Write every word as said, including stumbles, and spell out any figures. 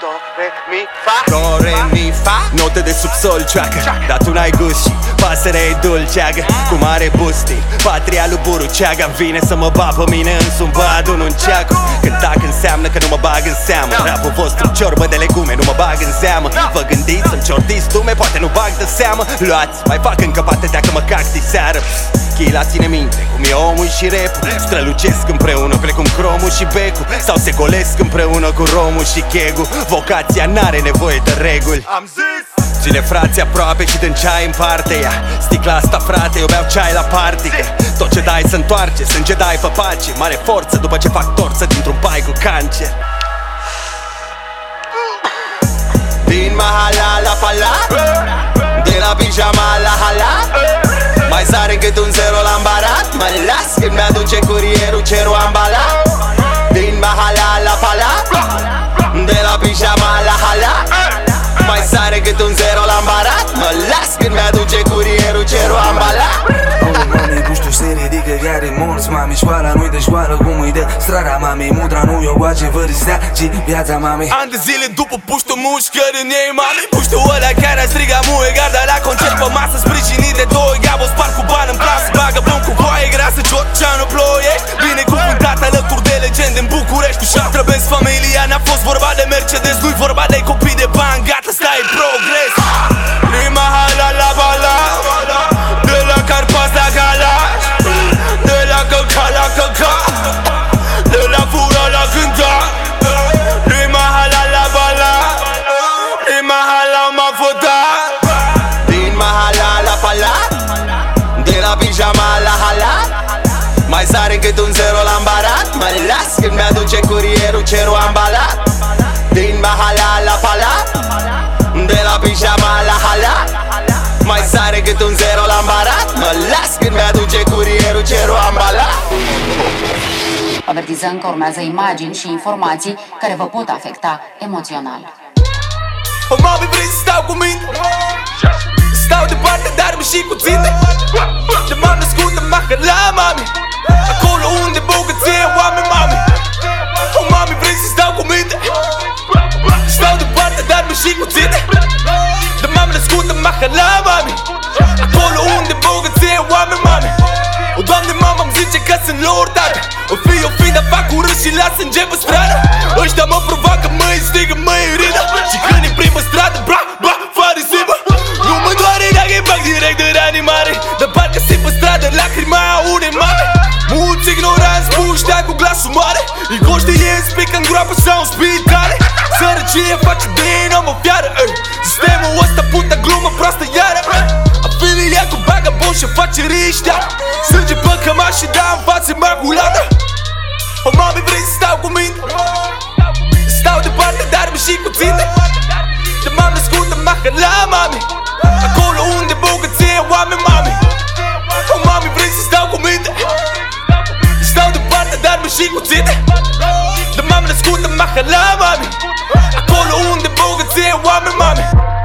Do, re, mi, fa Do, re, mi, fa Note de subsol, ceacă Dar tu n-ai gust și pasărea e dulceagă Cu mare busti, patria lui Buruceaga vine să mă ba pe mine însumi, bă, adun un ceacu Cântac înseamnă că nu mă bag în seamă Rapul vostru ciorbă de legume, nu mă bag în seamă Vă gândiți să-mi ciordiți tume, poate nu bag de seamă Luați, mai fac încă patetea că mă cacti seară Chila ține minte cum e omul și repul Strălucesc împreună precum cromul și becul Sau se golesc împreună cu romul și chegul Vocația n-are nevoie de reguli. Am zis! Ține frații aproape și dă-n ceai în parte ea Sticla asta, frate, eu beau ceai la party că tot ce dai se întoarce, sânge dai pe pace Mare forță după ce fac torță dintr-un pai cu cancer Din mahala la palat De la pijama la halat Mai sare cât un zero la ambarat Mă las când mi-aduce curierul cerul ambalat Din mahala la palat De la pijama la halat Mai sare cât un zero la ambarat Mă las când mi-aduce curierul cerul ambalat Oh, mami, puștiu se ridică chiar e morți Mami, școala nu-i de școală cum îi de strada Mami, mudra nu e o goace fără stea, ci viața mami Ani de zile după puștiu mușcări în ei mami Puștiu ăla care a strigat muie Garda la concert pe masă sprijinit de doi Gabo spart cu bani în plasă Bagă plumb cu coaie grasă Georgianu Ploiești Binecuvântat alături de legende în București Cu șapte benzi familia N-a fost vorba de Mercedes Nu-i vorba de copii de bani Gata, stai progres Prima hala la bala De la Carpați la Galaș De la Căca la Căca De la fura la cânta Prima hala la bala Prima hala m-a votat Din mahala la palat De la pijama la halat Mai sare cât un zero la ambarat Mă las când mi-aduce curierul cerul ambalat Din mahala la palat De la pijama la halat Mai sare cât un zero la ambarat Mă las când mi-aduce curierul cerul ambalat. Avertizăm că urmează imagini și informații care vă pot afecta emoțional. O, mami, vrei să stau cu mine? Stau departe, dar mi și cu ținte De m-am născut în Mahala, mami Acolo unde bogăție oameni, mami O, mami, vrei să stau cu mine? Stau departe, dar mi și cu ținte De m-am născut în Mahala, mami Acolo unde bogăție oameni, mami O, Doamne, mama îmi zice că sunt lor, tată O fi, o fi, dar fac urât și las sânge pe stradă Ăștia mă provoacă, mă instigă, mă iridă Și când e primă stradă, bra, bra, farisibă Nu mă doare dacă îi bag direct de reanimare Dar parcă simt pe stradă lacrima unei mame Mulți ignoranți puștea cu glasul mare Inconștienți pică în groapă sau în spitale Sărăcie face din om o fiară, ey. Sistemul ăsta puta glumă proastă iară Afilia cu bagabon și afaceriști Sânge pe cămaș și da în față imaculată O, mami, vrei să stau cu mine? Stau departe, dar mi și cu ținte De m-am născut în Mahala, mami Acolo unde bogăție oameni, mami O, mami, vrei să stau cu mine? Stau departe, dar mi și cu ținte De m-am născut în Mahala, mami Acolo unde bogăție oameni, mami